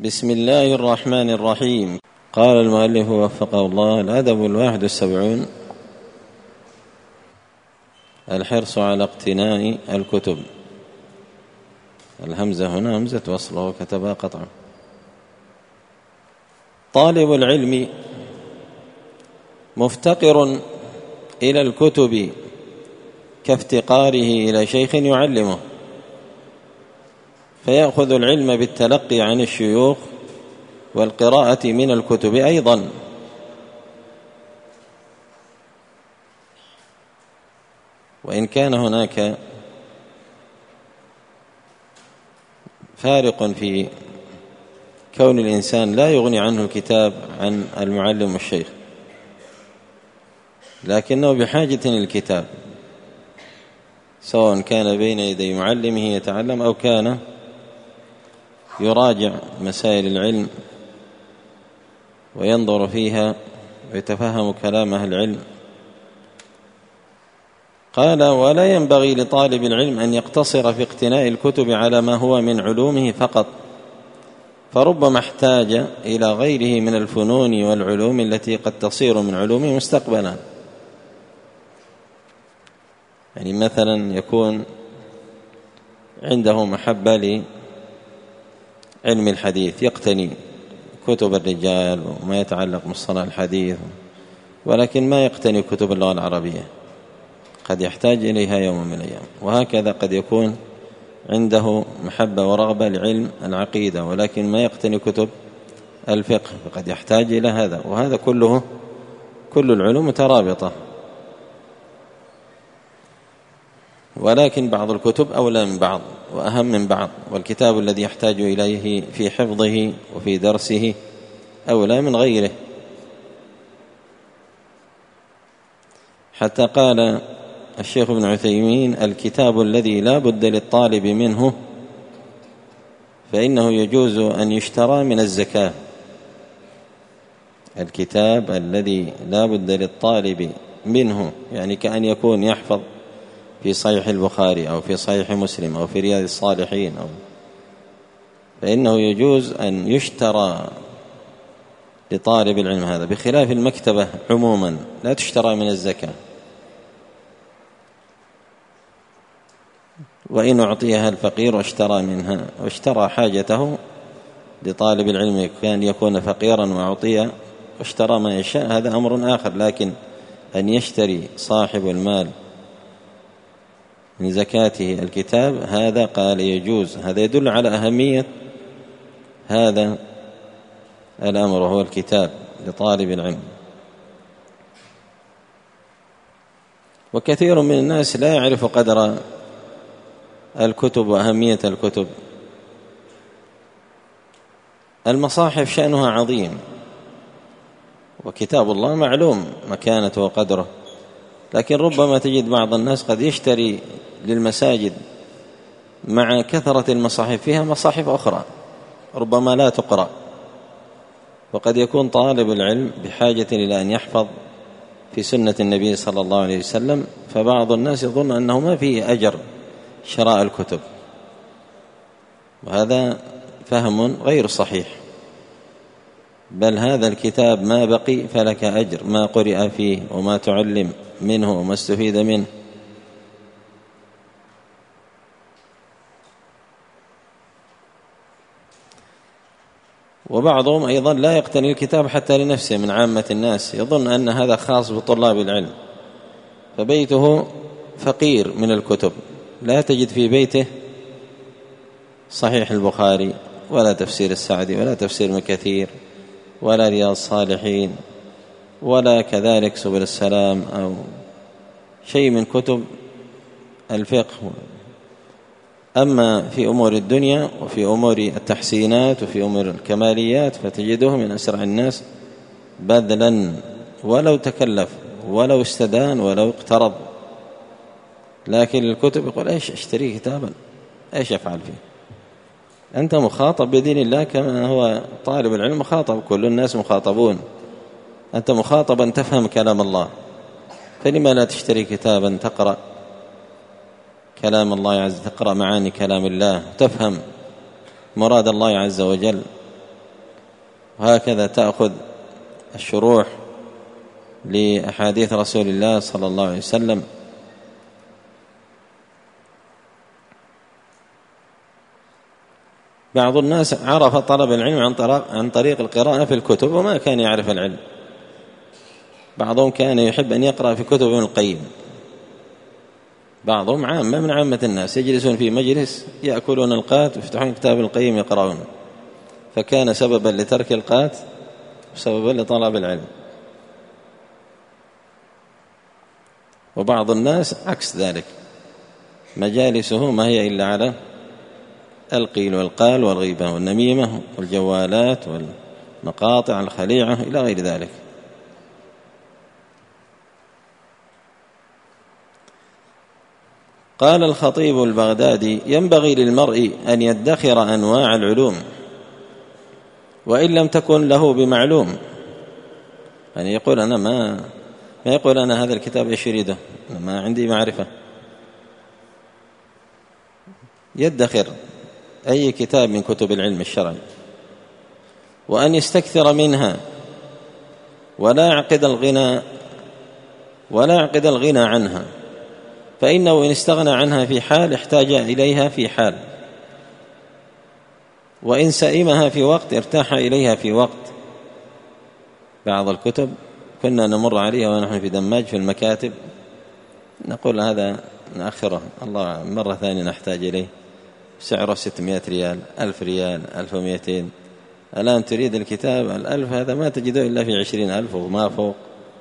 بسم الله الرحمن الرحيم. قال المؤلف وفقه الله: الأدب 71 الحرص على اقتناء الكتب. الهمزة هنا همزة وصل وكتبها قطعا. طالب العلم مفتقر إلى الكتب كافتقاره إلى شيخ يعلمه، فيأخذ العلم بالتلقي عن الشيوخ والقراءة من الكتب أيضا. وإن كان هناك فارق في كون الإنسان لا يغني عنه الكتاب عن المعلم والشيخ، لكنه بحاجة للكتاب، سواء كان بين يدي معلمه يتعلم أو كان يراجع مسائل العلم وينظر فيها ويتفهم كلام أهل العلم. قال: ولا ينبغي لطالب العلم أن يقتصر في اقتناء الكتب على ما هو من علومه فقط، فربما احتاج إلى غيره من الفنون والعلوم التي قد تصير من علومه مستقبلا. يعني مثلا يكون عنده محبة لعلم الحديث، يقتني كتب الرجال وما يتعلق بمصطلح الحديث، ولكن ما يقتني كتب اللغة العربية، قد يحتاج إليها يوم من الأيام. وهكذا قد يكون عنده محبة ورغبة لعلم العقيدة، ولكن ما يقتني كتب الفقه، فقد يحتاج إلى هذا. وهذا كل العلوم مترابطة، ولكن بعض الكتب أولى من بعض وأهم من بعض، والكتاب الذي يحتاج إليه في حفظه وفي درسه أولى من غيره. حتى قال الشيخ ابن عثيمين: الكتاب الذي لا بد للطالب منه فإنه يجوز أن يشترى من الزكاة. الكتاب الذي لا بد للطالب منه، يعني كأن يكون يحفظ في صحيح البخاري أو في صحيح مسلم أو في رياض الصالحين فإنه يجوز أن يشترى لطالب العلم هذا، بخلاف المكتبة عموما لا تشترى من الزكاة. وإن أعطيها الفقير واشترى منها واشترى حاجته لطالب العلم، كان يكون فقيرا وأعطيه واشترى ما يشاء، هذا أمر آخر. لكن أن يشتري صاحب المال من زكاته الكتاب، هذا قال يجوز. هذا يدل على أهمية هذا الأمر، وهو الكتاب لطالب العلم. وكثير من الناس لا يعرف قدر الكتب وأهمية الكتب. المصاحف شأنها عظيم، وكتاب الله معلوم مكانته وقدره، لكن ربما تجد بعض الناس قد يشتري للمساجد مع كثرة المصاحف فيها مصاحف أخرى ربما لا تقرأ، وقد يكون طالب العلم بحاجة إلى أن يحفظ في سنة النبي صلى الله عليه وسلم، فبعض الناس يظن أنه ما فيه أجر شراء الكتب، وهذا فهم غير صحيح. بل هذا الكتاب ما بقي فلك أجر ما قرئ فيه وما تعلم منه وما استفيد منه. وبعضهم أيضا لا يقتني الكتاب حتى لنفسه من عامة الناس، يظن أن هذا خاص بطلاب العلم، فبيته فقير من الكتب، لا تجد في بيته صحيح البخاري ولا تفسير السعدي ولا تفسير ابن كثير ولا رياض الصالحين ولا كذلك سبل السلام أو شيء من كتب الفقه. أما في أمور الدنيا وفي أمور التحسينات وفي أمور الكماليات فتجده من أسرع الناس بذلا، ولو تكلف ولو استدان ولو اقترض. لكن الكتب يقول: ايش اشتري كتابا، ايش افعل فيه؟ انت مخاطب بدين الله كما هو طالب العلم مخاطب، كل الناس مخاطبون، انت مخاطب ان تفهم كلام الله، فلما لا تشتري كتابا تقرأ كلام الله عز وجل، تقرأ معاني كلام الله، تفهم مراد الله عز وجل. وهكذا تأخذ الشروح لأحاديث رسول الله صلى الله عليه وسلم. بعض الناس عرف طلب العلم عن طريق القراءة في الكتب وما كان يعرف العلم. بعضهم كان يحب أن يقرأ في كتب ابن القيم، بعضهم عامة من عامة الناس يجلسون في مجلس يأكلون القات ويفتحون كتاب ابن القيم يقرأون، فكان سببا لترك القات وسببا لطلب العلم. وبعض الناس عكس ذلك، مجالسه ما هي إلا على القيل والقال والغيبة والنميمة والجوالات والمقاطع الخليعة إلى غير ذلك. قال الخطيب البغدادي: ينبغي للمرء أن يدخر أنواع العلوم وإن لم تكن له بمعلوم. يعني يقول أنا ما يقول أنا هذا الكتاب إيش يريده، ما عندي معرفة. يدخر أي كتاب من كتب العلم الشرعي وأن يستكثر منها ولا يعقد الغنى عنها، فإنه إن استغنى عنها في حال احتاج إليها في حال، وإن سئمها في وقت ارتاح إليها في وقت. بعض الكتب كنا نمر عليها ونحن في دماج في المكاتب نقول هذا نأخره، الله مرة ثانية نحتاج إليه، سعره 600 ريال 1000 ريال 1200. الآن تريد الكتاب 1000 هذا ما تجده إلا في 20,000 وما فوق.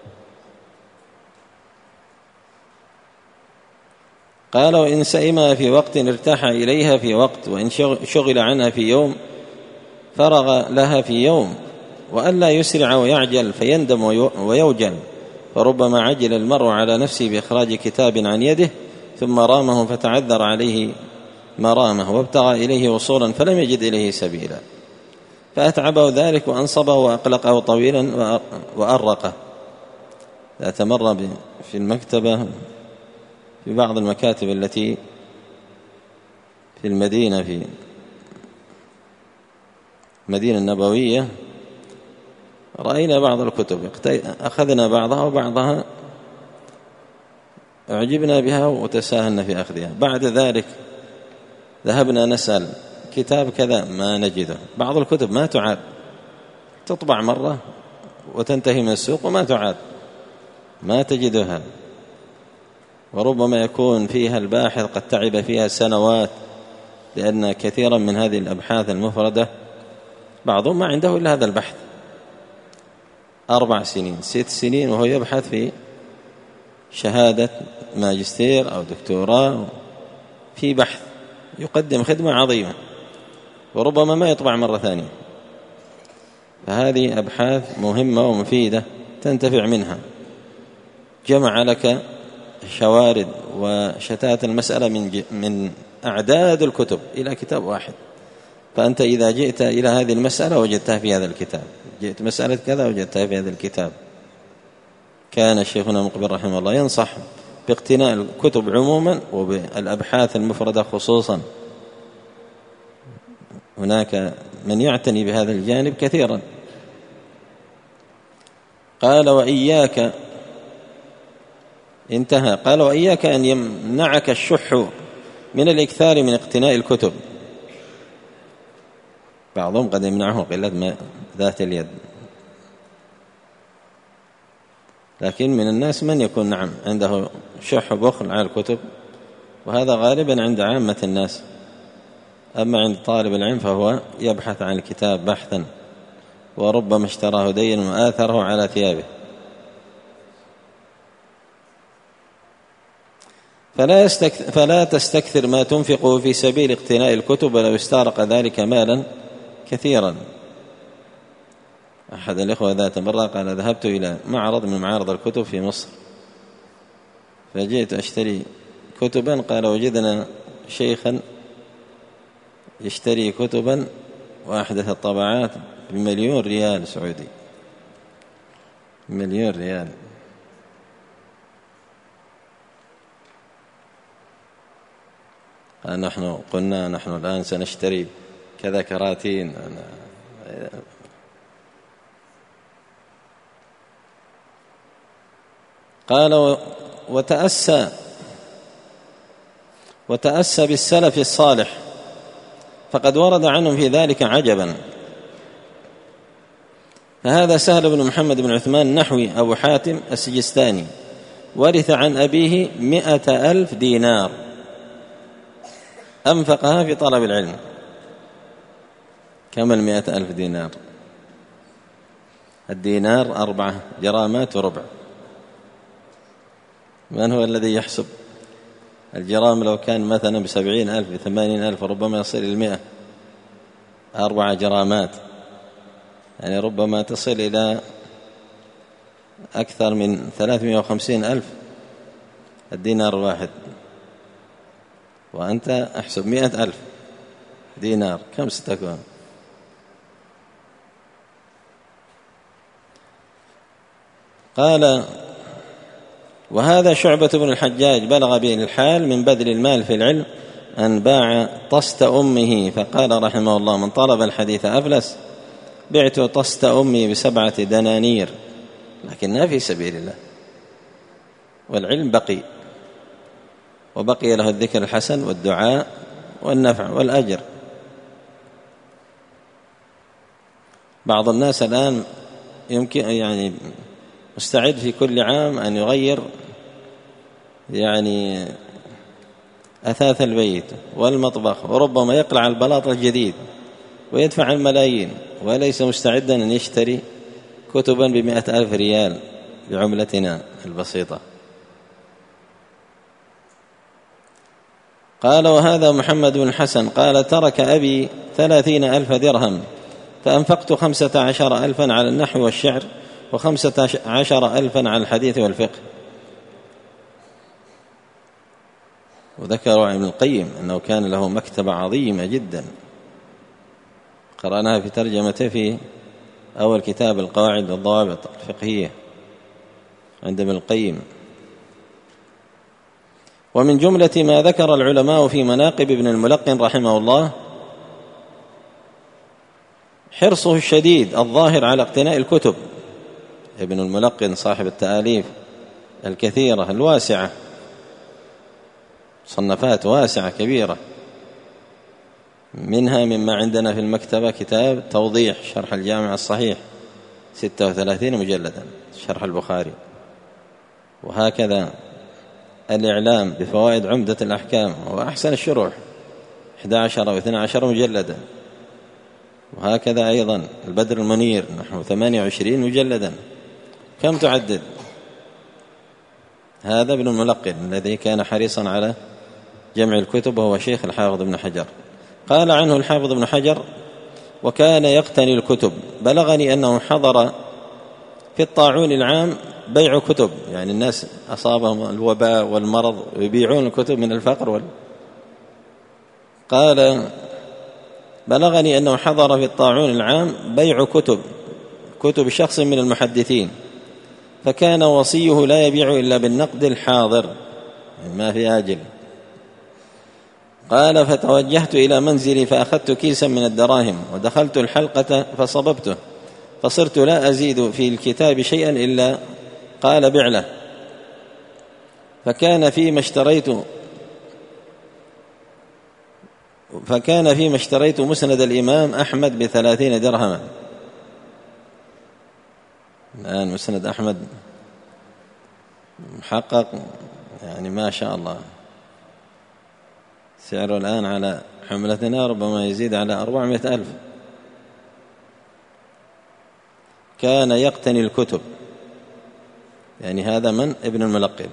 قال: وإن سئمها في وقت ارتاح إليها في وقت، وإن شغل عنها في يوم فرغ لها في يوم، وألا يسرع ويعجل فيندم ويوجل، فربما عجل المرء على نفسه بإخراج كتاب عن يده ثم رامه فتعذر عليه مرامه وابتغى إليه وصولا فلم يجد إليه سبيلا، فأتعبه ذلك وأنصبه وأقلقه طويلا وأرقه. ذات مرة في المكتبة في بعض المكاتب التي في المدينة، في المدينة النبوية، رأينا بعض الكتب أخذنا بعضها وبعضها أعجبنا بها وتساهلنا في أخذها. بعد ذلك ذهبنا نسأل كتاب كذا ما نجده. بعض الكتب ما تعاد، تطبع مرة وتنتهي من السوق وما تعاد، ما تجدها، وربما يكون فيها الباحث قد تعب فيها سنوات، لأن كثيرا من هذه الأبحاث المفردة بعضهم ما عنده إلا هذا البحث 4 سنين 6 سنين وهو يبحث في شهادة ماجستير أو دكتوراه في بحث، يقدم خدمة عظيمة وربما ما يطبع مرة ثانية. فهذه أبحاث مهمة ومفيدة تنتفع منها. جمع لك شوارد وشتات المسألة من أعداد الكتب إلى كتاب واحد، فأنت إذا جئت إلى هذه المسألة وجدتها في هذا الكتاب، جئت مسألة كذا وجدتها في هذا الكتاب. كان شيخنا مقبل رحمه الله ينصح باقتناء الكتب عموما وبالأبحاث المفردة خصوصا. هناك من يعتني بهذا الجانب كثيرا. قال: وإياك، انتهى، قال: وإياك أن يمنعك الشح من الإكثار من اقتناء الكتب. بعضهم قد يمنعه قلة ذات اليد، لكن من الناس من يكون نعم عنده شح بخل على الكتب، وهذا غالبا عند عامة الناس. أما عند طالب العلم فهو يبحث عن الكتاب بحثا، وربما اشتراه دينا وآثره على ثيابه. فلا تستكثر ما تنفقه في سبيل اقتناء الكتب ولو استغرق ذلك مالا كثيرا. أحد الإخوة ذات مرة قال: ذهبت إلى معرض من معارض الكتب في مصر، فجئت أشتري كتبا، قال: وجدنا شيخا يشتري كتبا وأحدث الطبعات ب1,000,000 ريال سعودي، 1,000,000 ريال. نحن الآن سنشتري كذا كراتين. قال وتأسى بالسلف الصالح فقد ورد عنهم في ذلك عجبا. فهذا سهل بن محمد بن عثمان النحوي أبو حاتم السجستاني ورث عن أبيه 100,000 دينار أنفقها في طلب العلم. كم 100,000 دينار؟ الدينار 4 جرامات وربع. من هو الذي يحسب؟ الجرام لو كان مثلا ب70,000 ب80,000 ربما يصل إلى 100. 4 جرامات يعني ربما تصل إلى أكثر من 350,000 الدينار الواحد. وأنت أحسب 100,000 دينار كم ستكون؟ قال: وهذا شعبة بن الحجاج بلغ به الحال من بذل المال في العلم أن باع طست أمه، فقال رحمه الله: من طلب الحديث أفلس، بعت طست أمي ب7 دنانير، لكنها في سبيل الله، والعلم بقي، وبقي له الذكر الحسن والدعاء والنفع والأجر. بعض الناس الآن يمكن يعني مستعد في كل عام أن يغير يعني أثاث البيت والمطبخ، وربما يقلع البلاط الجديد ويدفع الملايين، وليس مستعدا أن يشتري كتبا ب100,000 ريال بعملتنا البسيطة. قال: وهذا محمد بن الحسن قال: ترك أبي 30,000 درهم، فأنفقت 15,000 على النحو والشعر، و15,000 على الحديث والفقه. وذكر ابن القيم أنه كان له مكتبة عظيمة جدا، قرأناها في ترجمته في أول كتاب القواعد والضوابط الفقهية عند ابن القيم. ومن جملة ما ذكر العلماء في مناقب ابن الملقن رحمه الله حرصه الشديد الظاهر على اقتناء الكتب. ابن الملقن صاحب التآليف الكثيرة الواسعة، صنفات واسعة كبيرة، منها مما عندنا في المكتبة كتاب توضيح شرح الجامع الصحيح 36 مجلدا، شرح البخاري، وهكذا الإعلام بفوائد عمدة الأحكام وأحسن الشروح 11 أو 12 مجلدا، وهكذا أيضا البدر المنير نحو 28 مجلدا. كم تعدد؟ هذا ابن الملقن الذي كان حريصا على جمع الكتب، وهو شيخ الحافظ ابن حجر. قال عنه الحافظ ابن حجر: وكان يقتني الكتب، بلغني أنه حضر في الطاعون العام بيع كتب، يعني الناس أصابهم الوباء والمرض ويبيعون الكتب من الفقر قال: بلغني أنه حضر في الطاعون العام بيع كتب شخص من المحدثين، فكان وصيه لا يبيع إلا بالنقد الحاضر، يعني ما في آجل. قال: فتوجهت إلى منزلي فأخذت كيسا من الدراهم ودخلت الحلقة فصببته، فصرت لا أزيد في الكتاب شيئا إلا قال بع له. فكان فيما اشتريت مسند الإمام أحمد ب30 درهما. الآن مسند أحمد محقق يعني ما شاء الله، سعره الآن على حملتنا ربما يزيد على 400,000. كان يقتني الكتب، يعني هذا من ابن الملقن.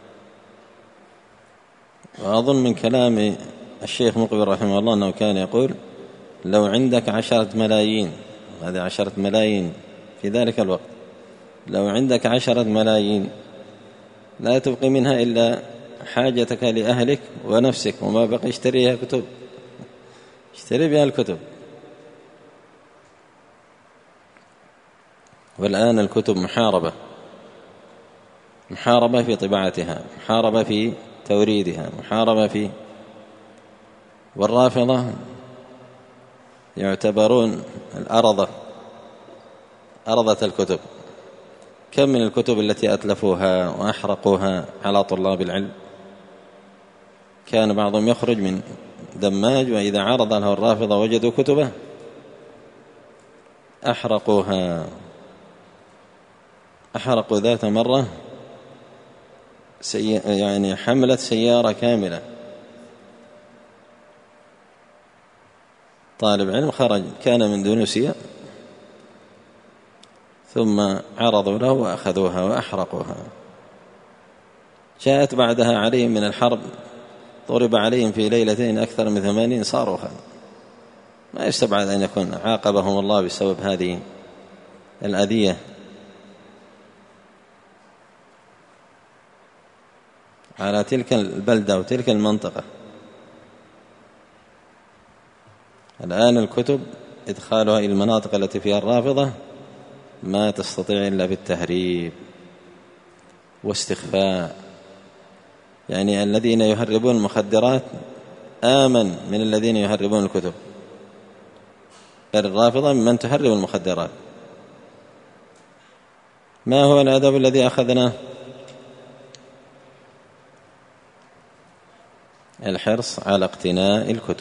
وأظن من كلام الشيخ مقبل رحمه الله أنه كان يقول: لو عندك 10 ملايين، هذه 10 ملايين في ذلك الوقت، لو عندك 10 ملايين لا تبقي منها إلا حاجتك لأهلك ونفسك، وما بقي اشتريها كتب، اشتري بها الكتب. والآن الكتب محاربة في طباعتها، محاربة في توريدها، محاربة في، والرافضة يعتبرون أرضة الكتب، كم من الكتب التي أتلفوها وأحرقوها على طلاب العلم. كان بعضهم يخرج من دماج وإذا عرض له الرافضة وجدوا كتبه أحرقوها. أحرقوا ذات مرة يعني حملة سيارة كاملة، طالب علم خرج كان من اندونيسيا ثم عرضوا له وأخذوها وأحرقوها. جاءت بعدها عليهم من الحرب، ضرب عليهم في ليلتين أكثر من 80 صاروخا. ما يستبعد أن يكون عاقبهم الله بسبب هذه الأذية. على تلك البلدة وتلك المنطقة. الآن الكتب إدخالها إلى المناطق التي فيها الرافضة ما تستطيع إلا بالتهريب واستخفاء. يعني الذين يهربون المخدرات آمن من الذين يهربون الكتب. الرافضة ممن تهرب المخدرات. ما هو الأدب الذي أخذناه؟ الحرص على اقتناء الكتب.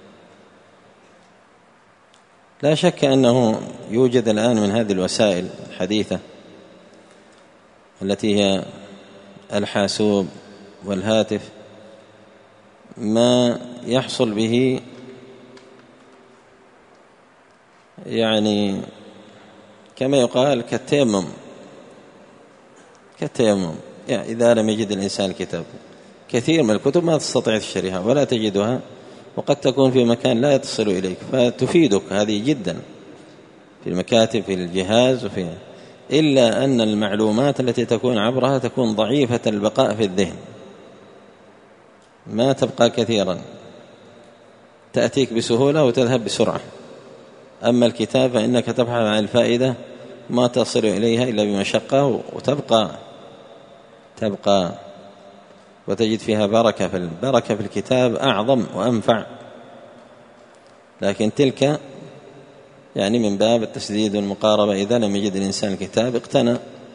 لا شك أنه يوجد الآن من هذه الوسائل الحديثة التي هي الحاسوب والهاتف ما يحصل به يعني كما يقال كالتيمم يعني إذا لم يجد الإنسان الكتاب. كثير من الكتب ما تستطيع تشتريها ولا تجدها، وقد تكون في مكان لا يتصل إليك، فتفيدك هذه جدا في المكاتب في الجهاز إلا أن المعلومات التي تكون عبرها تكون ضعيفة البقاء في الذهن، ما تبقى كثيرا، تأتيك بسهولة وتذهب بسرعة. أما الكتاب فإنك تبحث عن الفائدة ما تصل إليها إلا بمشقة، وتبقى وتجد فيها بركة. في الكتاب أعظم وأنفع. لكن تلك يعني من باب التسديد والمقاربة. إذا لم يجد الإنسان الكتاب اقتنى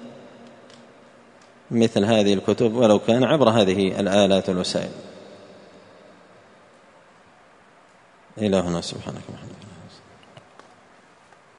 مثل هذه الكتب ولو كان عبر هذه الآلات والوسائل. إلهنا سبحانه وتعالى.